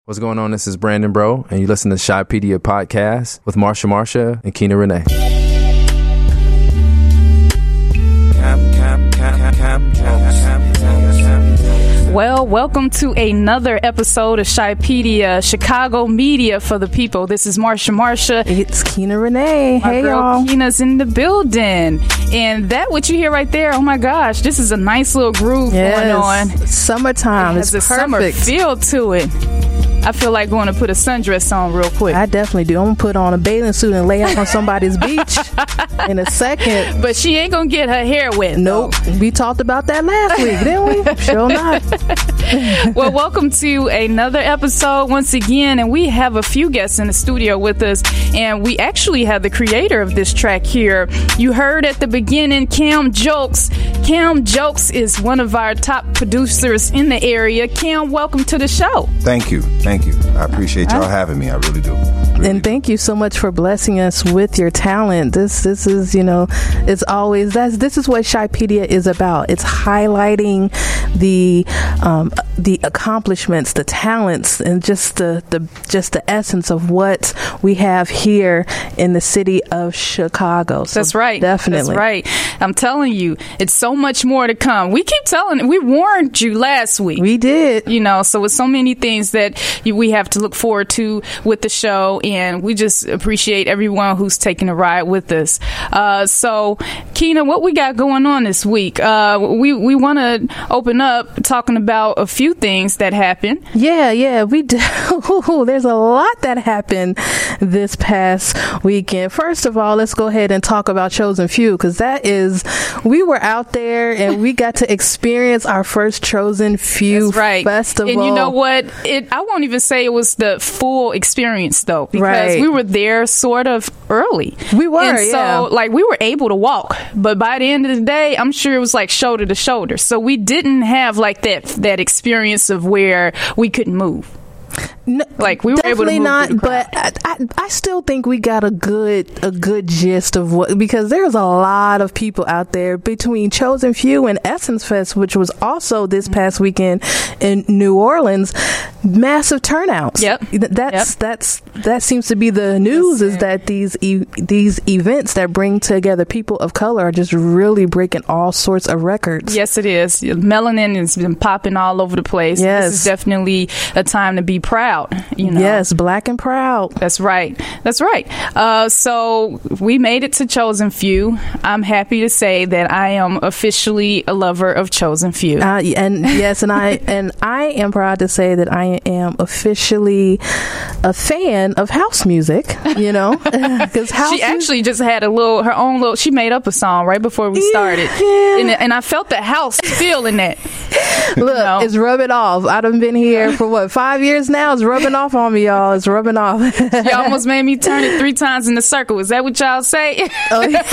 What's going on? This is Brandon Bro, and you listen to Shypedia Podcast with Marsha and Keena Renee. Well, welcome to another episode of Shypedia, Chicago media for the people. This is Marsha. It's Keena Renee. Hey, y'all. Keena's in the building. And that, what you hear right there, oh my gosh, this is a nice little groove going on. Summertime. It has a summer feel to it. I feel like going to put a sundress on real quick. I definitely do. I'm going to put on a bathing suit and lay out on somebody's beach in a second. But she ain't going to get her hair wet. Nope. Though. We talked about that last week, didn't we? Sure not. Well, welcome to another episode once again. And we have a few guests in the studio with us. And we actually have the creator of this track here. You heard at the beginning, Cam Jokes. Cam Jokes is one of our top producers in the area. Cam, welcome to the show. Thank you. I appreciate y'all having me. I really do. And thank you so much for blessing us with your talent. This is, it's always this is what Shypedia is about. It's highlighting the accomplishments, the talents, and just the essence of what we have here in the city of Chicago. So that's right. Definitely. That's right. I'm telling you, it's so much more to come. We keep telling, we warned you last week. We did. So with so many things that we have to look forward to with the show, and we just appreciate everyone who's taking a ride with us. So, Keena, what we got going on this week? We want to open up talking about a few things that happened. Yeah, we do. There's a lot that happened this past weekend. First of all, let's go ahead and talk about Chosen Few, because we were out there and we got to experience our first Chosen Few festival. And you know what? I won't even say it was the full experience though, because we were there sort of early. We were, and so we were able to walk, but by the end of the day, I'm sure it was like shoulder to shoulder. So we didn't have like that experience of where we couldn't move. No, we were able to move not, through the crowd. But I still think we got a good gist of what, because there's a lot of people out there between Chosen Few and Essence Fest, which was also this past weekend in New Orleans. Massive turnouts. Yep. That seems to be the news, is that these events that bring together people of color are just really breaking all sorts of records. Yes, it is. Melanin has been popping all over the place. Yes. This is definitely a time to be proud. Yes, black and proud. That's right. So we made it to Chosen Few. I'm happy to say that I am officially a lover of Chosen Few. And I am proud to say that I am officially a fan of house music. Because she actually just had her own little. She made up a song right before we started, and I felt the house feel in that. Look, it's rubbing off. I done been here for 5 years now. It's rubbing off on me, y'all. It's rubbing off. You almost made me turn it 3 times in the circle. Is that what y'all say? Oh, yeah.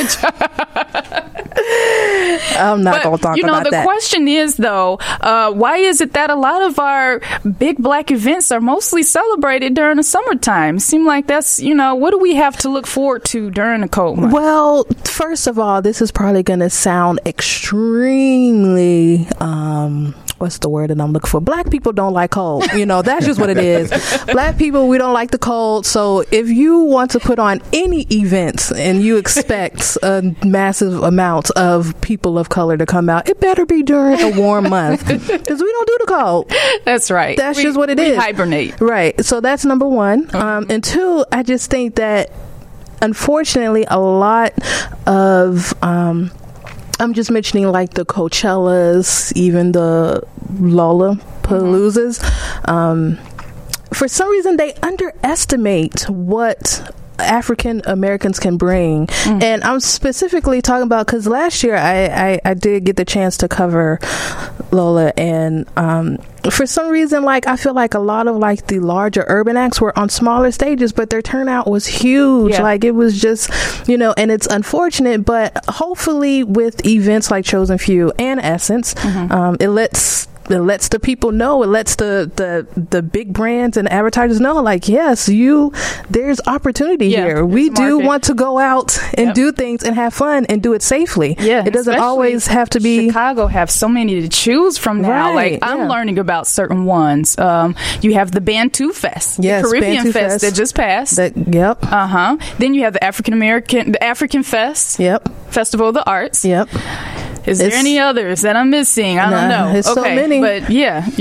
I'm not going to talk about that. The question is, though, why is it that a lot of our big black events are mostly celebrated during the summertime? It seems like that's, what do we have to look forward to during the cold months? Well, first of all, this is probably going to sound extremely... what's the word that I'm looking for? Black people don't like cold. That's just what it is. Black people, we don't like the cold. So if you want to put on any events and you expect a massive amount of people of color to come out, it better be during a warm month, because we don't do the cold. That's right. That's just what it is. We hibernate. Right. So that's number one. And two, I just think that unfortunately a lot of I'm just mentioning like the Coachellas, even the Lollapaloozas. For some reason, they underestimate what African Americans can bring. And I'm specifically talking about, because last year I did get the chance to cover Lola, and for some reason, I feel like a lot of the larger urban acts were on smaller stages, but their turnout was huge. It was just, and it's unfortunate, but hopefully with events like Chosen Few and Essence, it lets lets the people know. It lets the big brands and advertisers know, like, yes, there's opportunity here. We do want to go out and do things and have fun and do it safely. Yeah, it doesn't always have to be. Chicago have so many to choose from now. Like, I'm learning about certain ones. You have the Bantu Fest, the Caribbean Bantu Fest that just passed. Then you have the African Fest. Yep. Festival of the Arts. Yep. Is there any others that I'm missing? I don't know. It's so many. But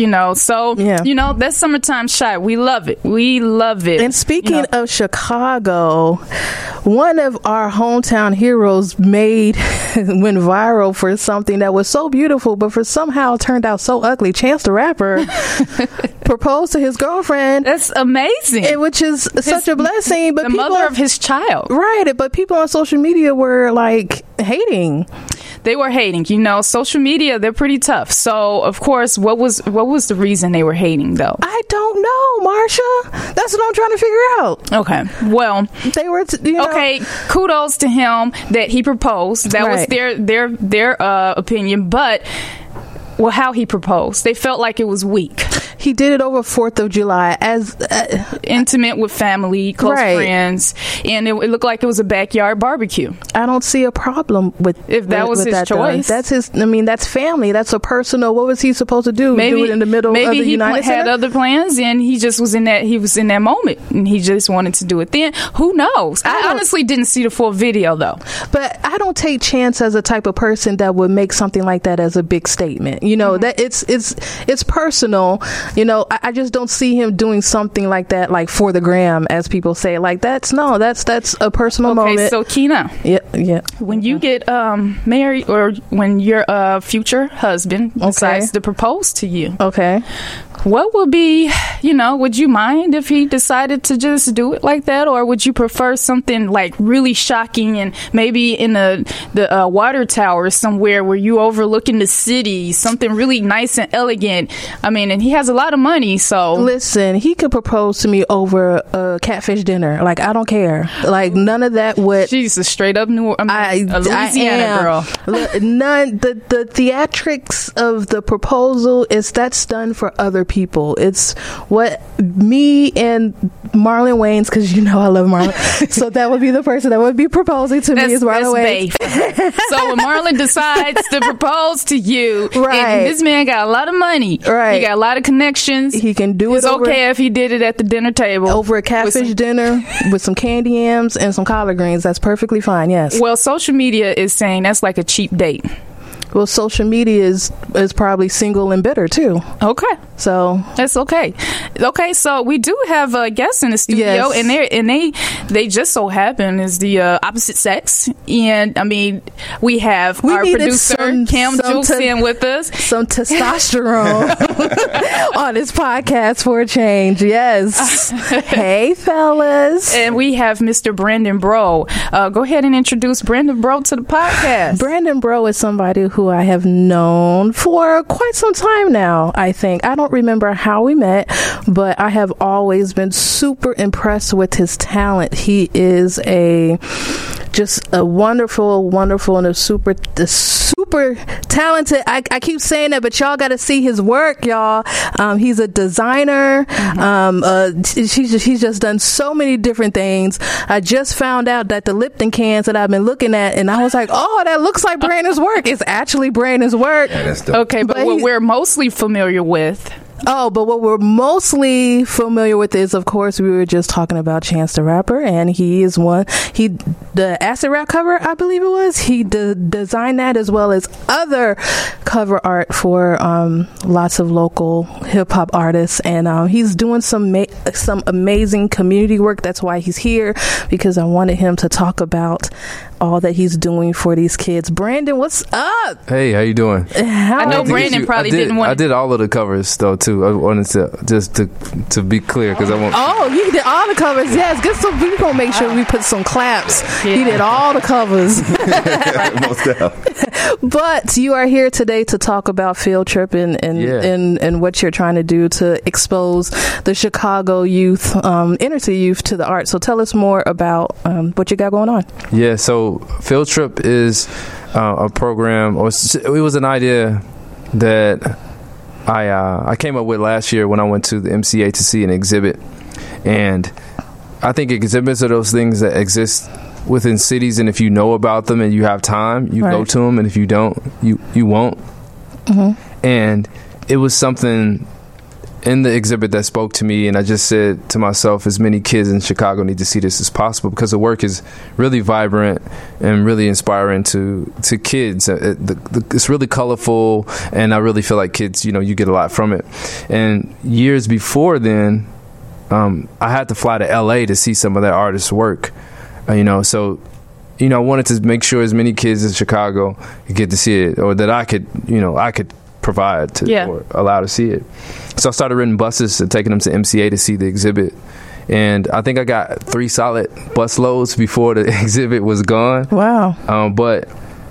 that's Summertime Shy. We love it. And speaking of Chicago, one of our hometown heroes went viral for something that was so beautiful, but somehow turned out so ugly. Chance the Rapper proposed to his girlfriend. That's amazing. Which is such a blessing. But the mother of his child. Right. But people on social media were like hating. They were hating. Social media, they're pretty tough. So, of course, what was the reason they were hating, though? I don't know, Marsha. That's what I'm trying to figure out. Okay. Well, they were, okay, kudos to him that he proposed. That was their opinion. But, how he proposed. They felt like it was weak. He did it over 4th of July as intimate with family, close friends, and it looked like it was a backyard barbecue. I don't see a problem if that was his choice. That's his. I mean, that's family. That's a personal. What was he supposed to do? Do it in the middle of the United Center? Maybe he had other plans, and he just was in that. He was in that moment, and he just wanted to do it then. Who knows? I honestly didn't see the full video though. But I don't take Chance as a type of person that would make something like that as a big statement. That it's personal. I just don't see him doing something like that, like for the gram, as people say. Like that's a personal moment. Okay, so Kina, yeah. When you get married, or when your future husband decides to propose to you, what would be, would you mind if he decided to just do it like that, or would you prefer something like really shocking and maybe in the water tower somewhere where you overlooking the city, something really nice and elegant? I mean, and he has a lot of money, so listen, he could propose to me over a catfish dinner. Like, I don't care. Like, none of that would. She's a straight up Louisiana girl. None. The theatrics of the proposal that's done for other people. It's what me and Marlon Wayans, because I love Marlon. So that would be the person that would be proposing to me is Marlon Wayans. So when Marlon decides to propose to you, and this man got a lot of money, he got a lot of connections, he can do it. It's okay if he did it at the dinner table over a catfish dinner with some candy yams and some collard greens. That's perfectly fine. Yes. Well, social media is saying that's like a cheap date. Well, social media is probably single and bitter too. Okay, so that's okay. Okay, so we do have a guest in the studio, and they just so happen is the opposite sex, and I mean we have our producer Cam Julesen with us. Some testosterone on this podcast for a change. Yes. Hey, fellas, and we have Mr. Brandon Bro. Go ahead and introduce Brandon Bro to the podcast. Brandon Bro is somebody who I have known for quite some time now. I think I don't remember how we met, but I have always been super impressed with his talent. He is just a wonderful and a super talented. I keep saying that, but y'all got to see his work, y'all. He's a designer. He's just done so many different things. I just found out that the Lipton cans that I've been looking at, and I was like, oh, that looks like Brandon's work. It's actually Brandon's work. Yeah, that's dope. Okay, but what we're mostly familiar with. Oh, but what we're mostly familiar with is, of course, we were just talking about Chance the Rapper, and he is the Acid Rap cover, I believe it was. He designed that, as well as other cover art for lots of local hip hop artists, and he's doing some amazing community work. That's why he's here, because I wanted him to talk about all that he's doing for these kids. Brandon, what's up? Hey, how you doing? I know Brandon probably didn't want. I did all of the covers though too. I wanted to just to be clear, because I want. Oh, you did all the covers. Yes, get some. We're gonna make sure we put some claps. Yeah. He did all the covers. But you are here today to talk about Field Trip and what you're trying to do to expose the Chicago youth, inner city youth, to the art. So tell us more about what you got going on. Yeah, so Field Trip is a program, or it was an idea that I came up with last year when I went to the MCA to see an exhibit. And I think exhibits are those things that exist within cities, and if you know about them and you have time, you go to them, and if you don't, you won't. And it was something in the exhibit that spoke to me, and I just said to myself, as many kids in Chicago need to see this as possible, because the work is really vibrant and really inspiring to kids. It's really colorful, and I really feel like kids, you get a lot from it. And years before then, I had to fly to LA to see some of that artist's work, so I wanted to make sure as many kids in Chicago could get to see it, or that I could provide to or allow to see it. So I started renting buses and taking them to MCA to see the exhibit. And I think I got 3 solid bus loads before the exhibit was gone. Wow. But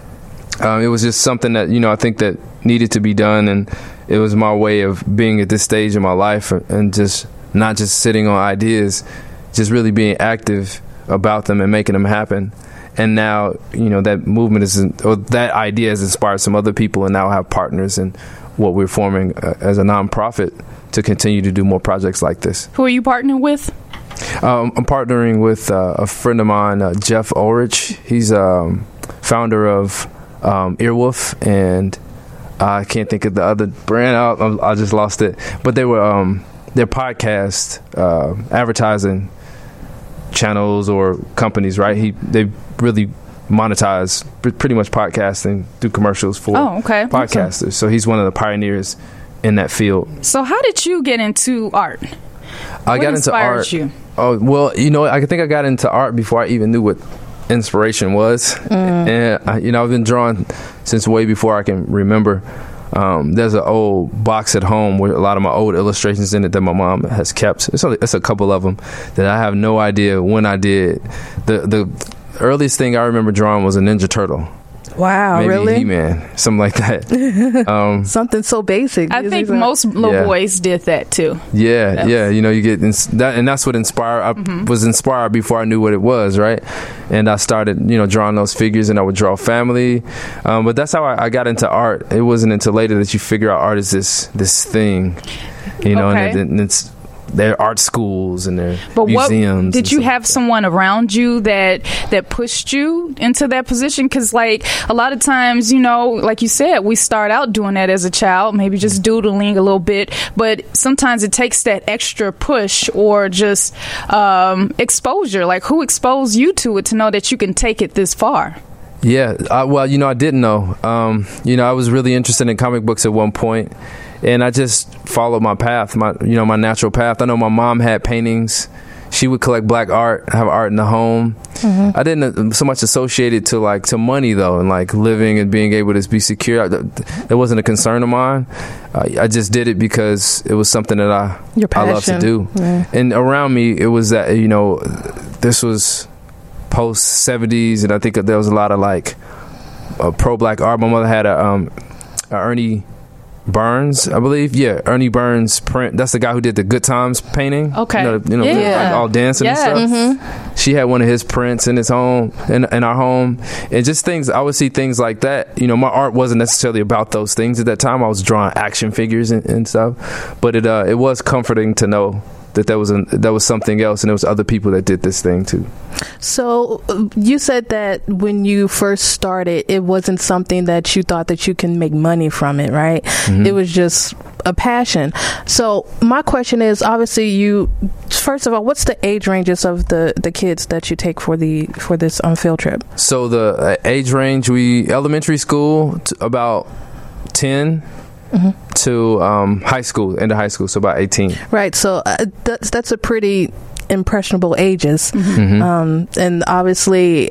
it was just something that, I think that needed to be done. And it was my way of being at this stage in my life and just not just sitting on ideas, just really being active about them and making them happen. And now, that movement that idea has inspired some other people, and now I have partners in what we're forming as a nonprofit to continue to do more projects like this. Who are you partnering with? I'm partnering with a friend of mine, Jeff Ulrich. He's founder of Earwolf, and I can't think of the other brand. I just lost it. But they were their podcast advertising channels or companies, right? They really monetize pretty much podcasting through commercials for podcasters. So he's one of the pioneers in that field. So how did you get into art? I got into art. You? Oh, well, I think I got into art before I even knew what inspiration was. And I've been drawing since way before I can remember. There's an old box at home with a lot of my old illustrations in it that my mom has kept. It's a couple of them that I have no idea when I did. The earliest thing I remember drawing was a Ninja Turtle. Wow, maybe really? He-Man, something like that. Something so basic. I think most little boys did that too. Yeah. You get that, and that's what inspired. I was inspired before I knew what it was, right? And I started, drawing those figures, and I would draw family. But that's how I got into art. It wasn't until later that you figure out art is this thing, and it's. Their art schools and their museums. Did you have someone around you that pushed you into that position? Because, like, a lot of times, like you said, we start out doing that as a child, maybe just doodling a little bit. But sometimes it takes that extra push or just exposure. Like, who exposed you to it to know that you can take it this far? Yeah, I didn't know. I was really interested in comic books at one point. And I just followed my path, my natural path. I know my mom had paintings. She would collect black art, have art in the home. I didn't so much associate it to money, though, and like living and being able to be secure. That wasn't a concern of mine. I just did it because it was something that I love to do. Yeah. And around me, it was that, this was post 70s, and I think there was a lot of like pro-black art. My mother had a Ernie Burns, I believe. Yeah, Ernie Burns print. That's the guy who did the Good Times painting. Okay. Like all dancing and stuff. She had one of his prints in his home, in our home. And just things, I would see things like that. My art wasn't necessarily about those things at that time. I was drawing action figures and stuff. But it was comforting to know that there was something else, and there was other people that did this thing too. So you said that when you first started, it wasn't something that you thought that you can make money from it, right? It was just a passion. So my question is, obviously, first of all, what's the age ranges of the kids that you take for this field trip? So the age range, elementary school to about 10. To high school, into high school, so about 18. Right, so that's a pretty impressionable ages. And obviously,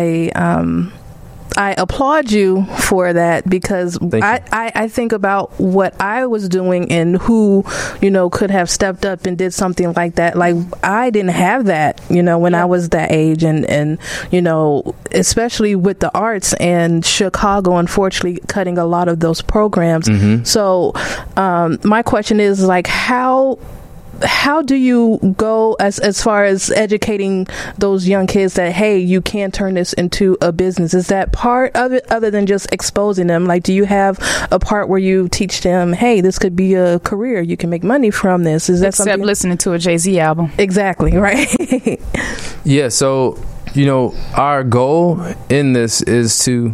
I applaud you for that, because I think about what I was doing and who, could have stepped up and did something like that. Like, I didn't have that, when I was that age, and especially with the arts, and Chicago, unfortunately, cutting a lot of those programs. So my question is, like, how how do you go as far as educating those young kids that, hey, you can turn this into a business? Is that part of it, other than just exposing them? Like, do you have a part where you teach them, hey, this could be a career, you can make money from this? Is that Except something? listening to a Jay-Z album. Exactly, right? Yeah, so, our goal in this is to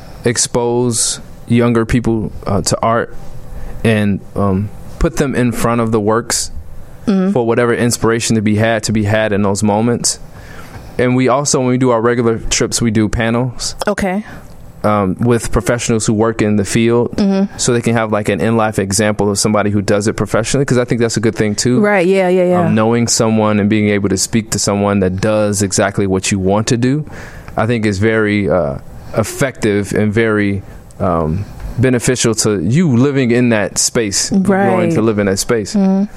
expose younger people to art and put them in front of the works for whatever inspiration to be had in those moments. And we also, when we do our regular trips, we do panels. Okay. With professionals who work in the field, so they can have like an in-life example of somebody who does it professionally, because I think that's a good thing too. Right, yeah. Knowing someone and being able to speak to someone that does exactly what you want to do, I think is very effective and very beneficial to you living in that space, growing to live in that space.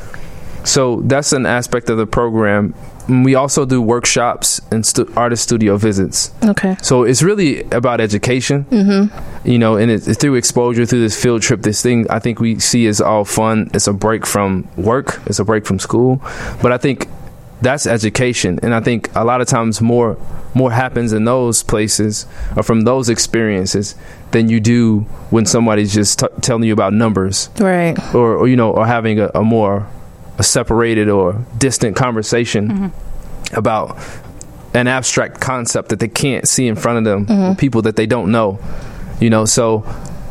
So that's an aspect of the program. We also do workshops and artist studio visits. Okay. So it's really about education, and it's through exposure, through this field trip, this thing I think we see is all fun. It's a break from work. It's a break from school. But I think that's education. And I think a lot of times more happens in those places or from those experiences than you do when somebody's just telling you about numbers. Right. Or having a more separated or distant conversation about an abstract concept that they can't see in front of them, people that they don't know, so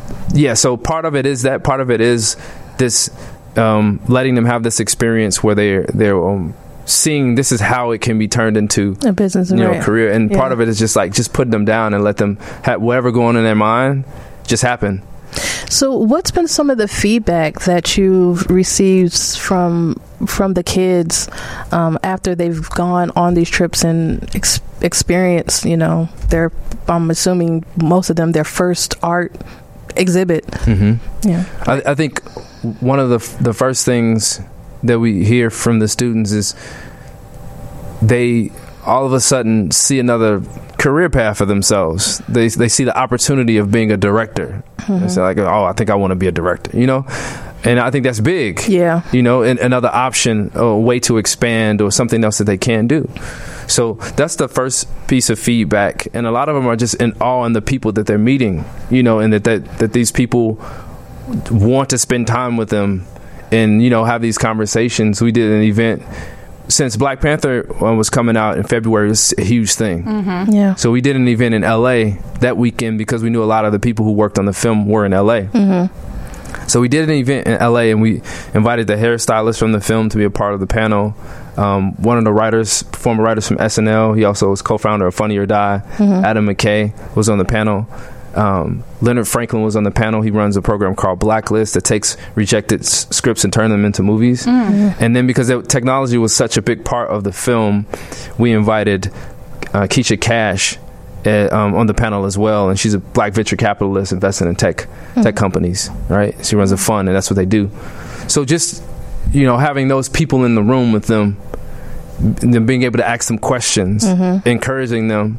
part of it is that. Part of it is this letting them have this experience where they're seeing this is how it can be turned into a business, career. And part of it is just putting them down and let them have whatever going on in their mind just happen. So what's been some of the feedback that you've received from the kids after they've gone on these trips and experienced, I'm assuming most of them, their first art exhibit? Yeah. I think one of the first things that we hear from the students is they all of a sudden see another career path for themselves. They see the opportunity of being a director. They say like, oh, I think I want to be a director, and I think that's big. Yeah. And another option, a way to expand or something else that they can do. So that's the first piece of feedback. And a lot of them are just in awe in the people that they're meeting, and that these people want to spend time with them and, have these conversations. We did an event since Black Panther was coming out in February. It was a huge thing. Yeah. So we did an event in LA that weekend because we knew a lot of the people who worked on the film were in LA. So we did an event in LA and we invited the hairstylist from the film to be a part of the panel. One of the former writers from SNL, he also was co-founder of Funny or Die, Adam McKay, was on the panel. Leonard Franklin was on the panel. He runs a program called Blacklist that takes rejected scripts and turn them into movies. And then because technology was such a big part of the film, we invited Keisha Cash on the panel as well, and she's a Black venture capitalist investing in tech companies, right? She runs a fund, and that's what they do. So just having those people in the room with them, and then being able to ask them questions, encouraging them,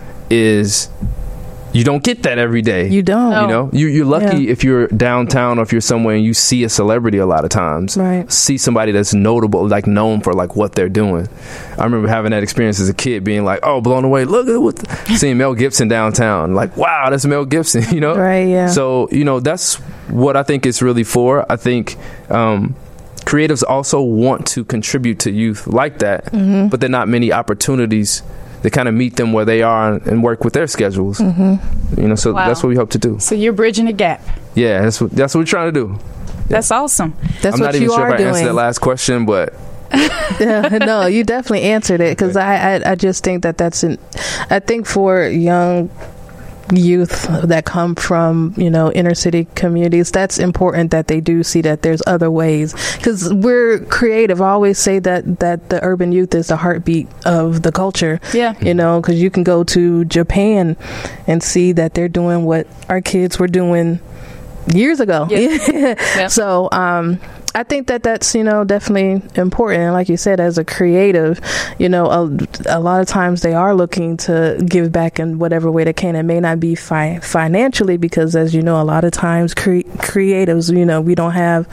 is you don't get that every day. You don't. You're lucky if you're downtown or if you're somewhere and you see a celebrity a lot of times. Right. See somebody that's notable, like known for like what they're doing. I remember having that experience as a kid, being like, oh, blown away. Look at seeing Mel Gibson downtown. Like, wow, that's Mel Gibson, Right, yeah. So, that's what I think it's really for. I think creatives also want to contribute to youth like that, but there are not many opportunities to kind of meet them where they are and work with their schedules. So that's what we hope to do. So you're bridging the gap. Yeah, that's what we're trying to do. That's awesome. That's what you are doing. I'm not even sure if I answered that last question, but no, you definitely answered it, because I just think I think for young youth that come from inner city communities, that's important that they do see that there's other ways, because we're creative. I always say that the urban youth is the heartbeat of the culture. Because you can go to Japan and see that they're doing what our kids were doing years ago. So I think that's, definitely important. And like you said, as a creative, a lot of times they are looking to give back in whatever way they can. It may not be financially, because as you know, a lot of times creatives, we don't have,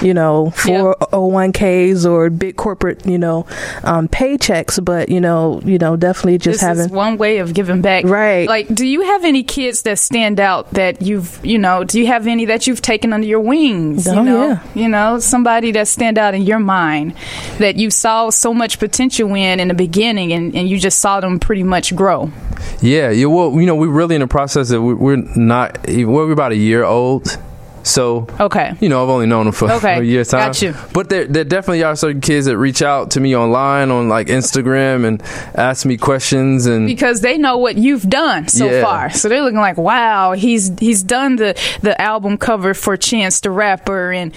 401ks or big corporate, paychecks, but, definitely just this is one way of giving back. Right. Like, do you have any kids that stand out that you've, do you have any that you've taken under your wings? Yeah. Somebody that stand out in your mind that you saw so much potential in the beginning, and you just saw them pretty much grow. Yeah. Well, we're really in the process of we're about a year old. So, okay. I've only known them for a year's time. Got you. But there definitely are certain kids that reach out to me online on like Instagram and ask me questions, and because they know what you've done so far. So they're looking like, wow, he's done the album cover for Chance the Rapper, and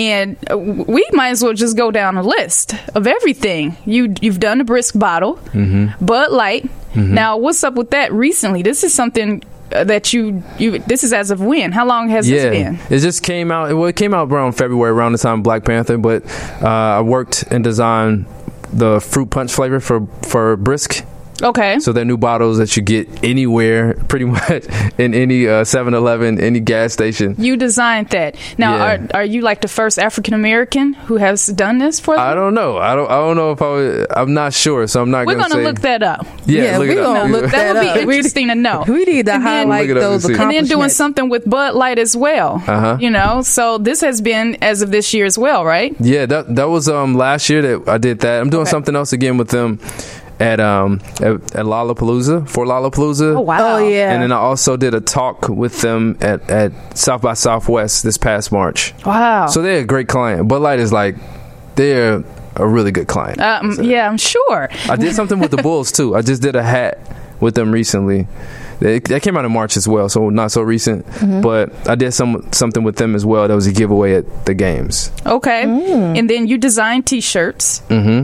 we might as well just go down a list of everything. You've done the Brisk bottle, Bud Light. Now, what's up with that recently? This is something that you this is as of when? How long has this been? It just came out. Well, it came out around February, around the time of Black Panther. But I worked and designed the fruit punch flavor for Brisk. Okay. So they're new bottles that you get anywhere, pretty much in any 7-Eleven, any gas station. You designed that. Now, are you like the first African American who has done this for them? I don't know. I don't know if I'm not sure, so I'm not going to say. We're going to look that up. Yeah, we're going to look that up. That would be interesting to know. We need to highlight those accomplishments. And then doing something with Bud Light as well. So this has been as of this year as well, right? Yeah, that was last year that I did that. I'm doing something else again with them at Lollapalooza, for Lollapalooza. Oh, wow. Oh, yeah. And then I also did a talk with them at South by Southwest this past March. Wow. So they're a great client. Bud Light is they're a really good client. Yeah, I'm sure. I did something with the Bulls too. I just did a hat with them recently. That came out in March as well, so not so recent. But I did something with them as well. That was a giveaway at the games. Okay. And then you designed T-shirts.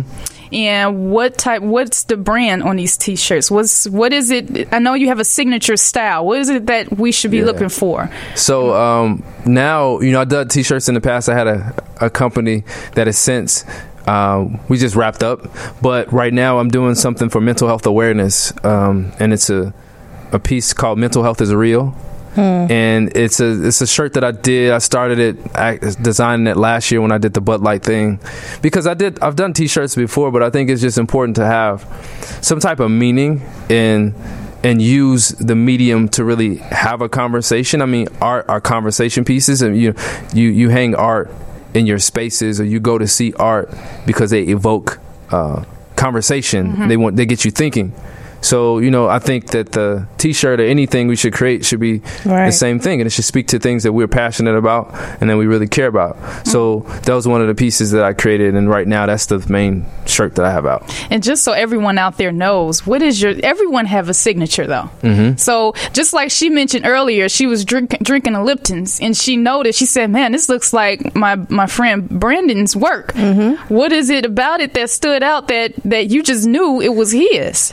And what's the brand on these T-shirts? What is it? I know you have a signature style. What is it that we should be looking for? So now, I've done T-shirts in the past. I had a company that has since, we just wrapped up. But right now I'm doing something for mental health awareness. And it's a piece called Mental Health is Real. And it's a shirt that I did. I started it, designing it last year when I did the Bud Light thing, because I've done T-shirts before, but I think it's just important to have some type of meaning and use the medium to really have a conversation. I mean, art are conversation pieces, and you hang art in your spaces, or you go to see art because they evoke conversation. They get you thinking. So, I think that the T-shirt or anything we should create should be the same thing. And it should speak to things that we're passionate about and that we really care about. So that was one of the pieces that I created. And right now, that's the main shirt that I have out. And just so everyone out there knows, everyone have a signature, though. So just like she mentioned earlier, she was drinking a Lipton's, and she noticed, she said, man, this looks like my friend Brandon's work. What is it about it that stood out that you just knew it was his?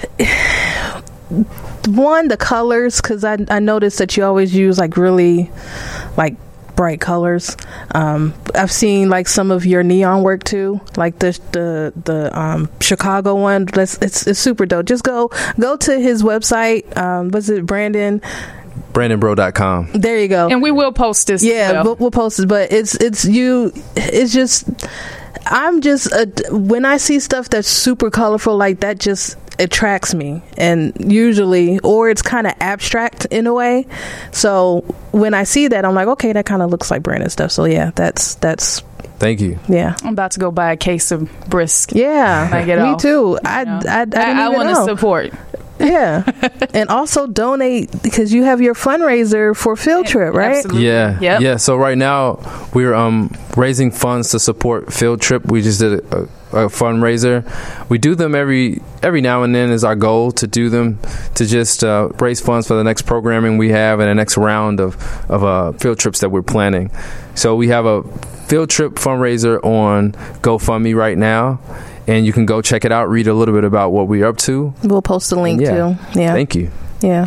One, the colors, because I noticed that you always use really bright colors. I've seen some of your neon work too, like the Chicago one. It's super dope. Just go to his website. Was it BrandonBro.com. There you go. And we will post this. Yeah, we'll post it. But it's just. I'm just when I see stuff that's super colorful like that, just attracts me, and usually, or it's kind of abstract in a way. So when I see that, I'm like, okay, that kind of looks like Brandon stuff. So yeah, that's. Thank you. Yeah, I'm about to go buy a case of Brisk. Yeah, me too. I want to support. Yeah. And also donate, because you have your fundraiser for Field Trip, right? Absolutely. Yeah. Yep. Yeah. So right now we're raising funds to support Field Trip. We just did a fundraiser. We do them every now and then is our goal, to do them, to just raise funds for the next programming we have and the next round of field trips that we're planning. So we have a Field Trip fundraiser on GoFundMe right now. And you can go check it out, read a little bit about what we're up to. We'll post a link too. Yeah. Thank you. Yeah.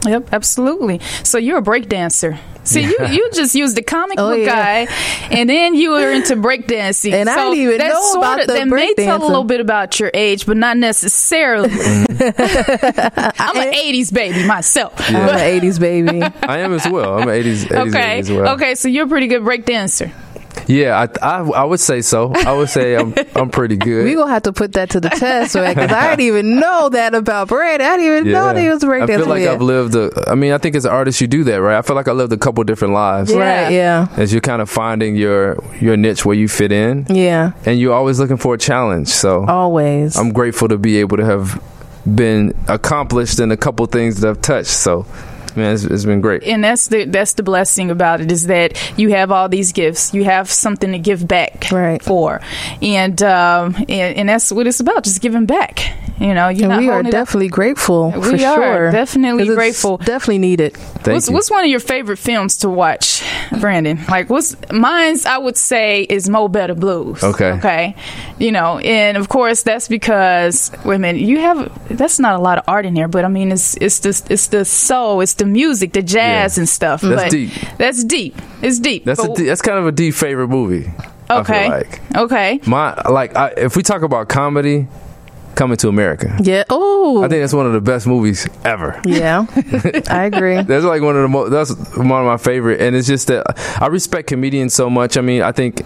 Yep, absolutely. So you're a break dancer. See, you just used the comic book guy, and then you were into breakdancing. And I didn't even know about the that may tell a little bit about your age, but not necessarily. I'm an 80s baby myself. I'm an 80s baby. I am as well. I'm an 80s baby as well. Okay, so you're a pretty good break dancer. Yeah, I would say so. I would say I'm pretty good. We're going to have to put that to the test, right? Because I didn't even know that about Brad. I didn't even know that he was a breakdancer. I feel like I've lived I think as an artist you do that, right? I feel like I lived a couple different lives. Yeah. Right, yeah. As you're kind of finding your niche where you fit in. Yeah. And you're always looking for a challenge. So always. I'm grateful to be able to have been accomplished in a couple things that I've touched. So man, it's been great. And that's the blessing about it, is that you have all these gifts. You have something to give back for. And that's what it's about, just giving back. You know, we are definitely grateful. For sure. Definitely grateful. Definitely needed. What's one of your favorite films to watch, Brandon? Like, mine's, I would say, is Mo Better Blues. Okay. You know, and of course that's because that's not a lot of art in there, but I mean it's the soul, it's the music, the jazz and stuff. That's deep. That's deep. It's deep. That's kind of a deep favorite movie. Okay. I feel like. Okay. If we talk about comedy, Coming to America. Yeah. Oh, I think that's one of the best movies ever. Yeah, I agree. That's like that's one of my favorite, and it's just that I respect comedians so much. I mean, I think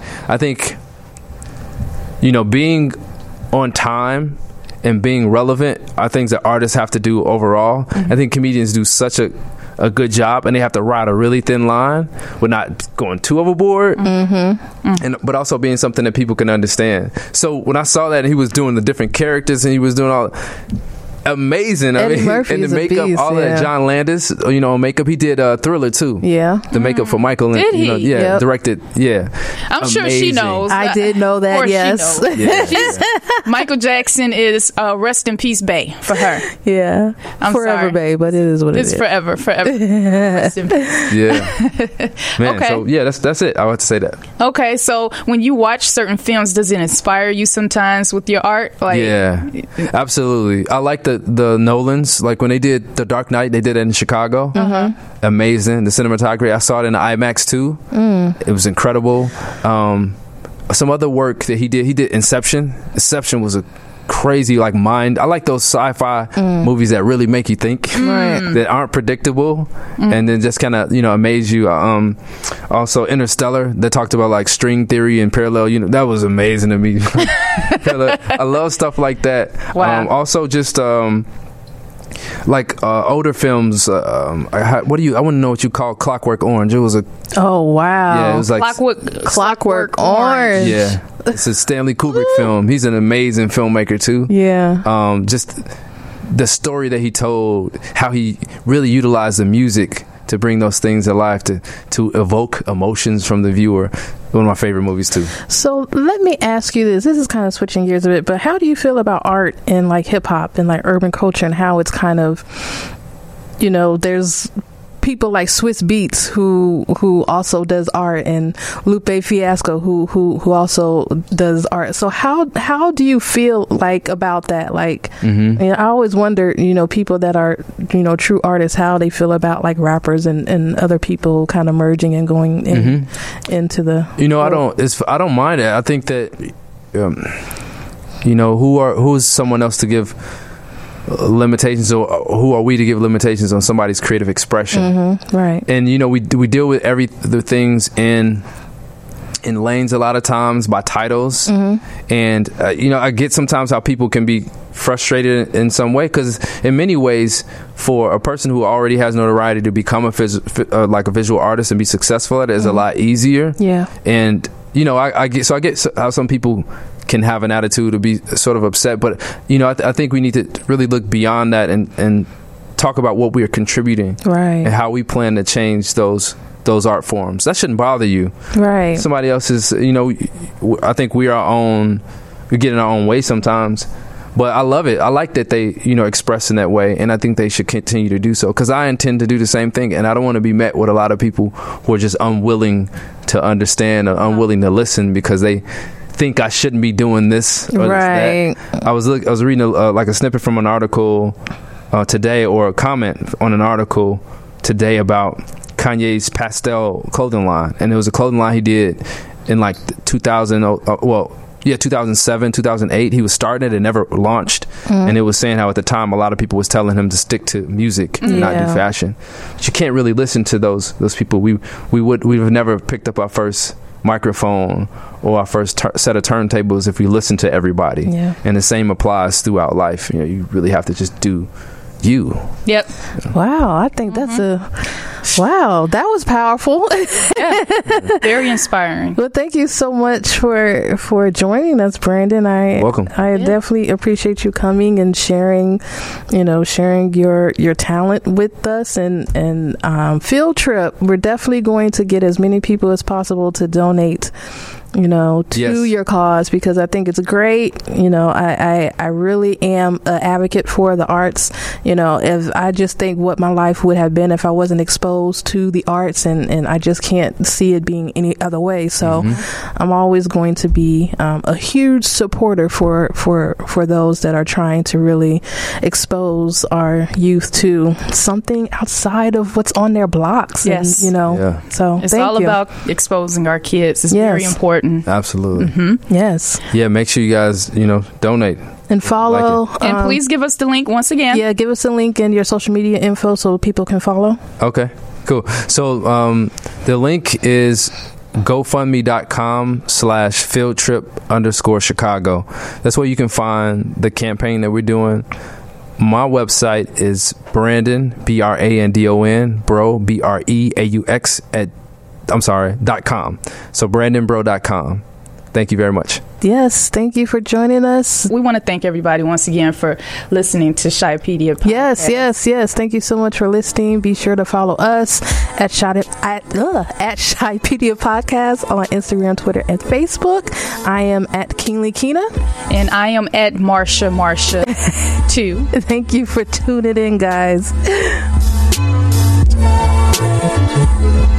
being on time and being relevant are things that artists have to do overall. Mm-hmm. I think comedians do such a good job, and they have to ride a really thin line with not going too overboard, but also being something that people can understand. So when I saw that he was doing the different characters and he was doing all amazing. Eddie Murphy and the makeup, all that. John Landis, makeup. He did Thriller too. Yeah, the makeup for Michael. Did he? Directed. Yeah, I'm amazing. Sure she knows. I did know that. Yes, Michael Jackson is rest in peace, Bay for her. Yeah, I'm forever, sorry. Bay, but it is what it is. It's forever. Rest in peace. Yeah, man. Okay. So yeah, that's it. I want to say that. Okay, so when you watch certain films, does it inspire you sometimes with your art? Like, yeah, absolutely. I like the Nolans, like when they did The Dark Knight, they did it in Chicago. Amazing. The cinematography, I saw it in the IMAX too. It was incredible. Some other work that he did Inception. Inception was a crazy mind. I like those sci-fi movies that really make you think, that aren't predictable, and then just kind of amaze you. Also Interstellar, that talked about string theory and parallel. That was amazing to me. I love stuff like that. Wow. Also just older films. I want to know what you call Clockwork Orange. It was oh wow. Yeah, it was like Clockwork Orange. Yeah. It's a Stanley Kubrick film. He's an amazing filmmaker too. Yeah. Just the story that he told, how he really utilized the music to bring those things to life, to evoke emotions from the viewer. One of my favorite movies too. So let me ask you this. This is kind of switching gears a bit, but how do you feel about art in hip hop and urban culture, and how it's kind of, there's people like Swiss Beats who also does art, and Lupe Fiasco who also does art. So how do you feel about that? I always wonder, people that are true artists, how they feel about rappers and other people kind of merging and going into the I don't mind it. I think that who's someone else to give limitations, or who are we to give limitations on somebody's creative expression? Right. And we deal with the things in lanes a lot of times by titles, and I get sometimes how people can be frustrated in some way, because in many ways, for a person who already has notoriety to become a visual artist and be successful at it is a lot easier. Yeah. And I get how some people can have an attitude to be sort of upset, but I think we need to really look beyond that and talk about what we are contributing, right, and how we plan to change those art forms. That shouldn't bother you, right? Somebody else's, I think we get in our own way sometimes, but I love it. I like that they express in that way, and I think they should continue to do so, because I intend to do the same thing, and I don't want to be met with a lot of people who are just unwilling to understand or unwilling to listen because they think I shouldn't be doing this or right. that. I was reading a snippet from an article today, or a comment on an article today about Kanye's Pastel clothing line, and it was a clothing line he did in like 2007, 2008. He was starting it and never launched, and it was saying how at the time a lot of people was telling him to stick to music and not do fashion. But you can't really listen to those people. We've never picked up our first microphone or our first set of turntables if we listen to everybody. And the same applies throughout life. You know, you really have to just do you. Yep. Wow, I think that's wow, that was powerful. Very inspiring. Well, thank you so much for joining us, Brandon. Welcome. I definitely appreciate you coming and sharing your talent with us, and Field Trip. We're definitely going to get as many people as possible to donate to your cause, because I think it's great. I really am an advocate for the arts. If I just think what my life would have been if I wasn't exposed to the arts, and I just can't see it being any other way. So I'm always going to be a huge supporter for those that are trying to really expose our youth to something outside of what's on their blocks. Yes. And, so it's all about exposing our kids. It's very important. Absolutely. Yes. Yeah, make sure you guys, donate. And follow. And please give us the link once again. Yeah, give us a link and your social media info so people can follow. Okay, cool. So the link is GoFundMe.com/fieldtrip_Chicago. That's where you can find the campaign that we're doing. My website is Brandon, BRANDON, bro, BREAUX .com. So BrandonBro.com. Thank you very much. Yes, thank you for joining us. We want to thank everybody once again for listening to Shypedia Podcast. Yes. Thank you so much for listening. Be sure to follow us at Shypedia Podcast on Instagram, Twitter, and Facebook. I am at Kingly Keena. And I am at Marsha 2. Thank you for tuning in, guys.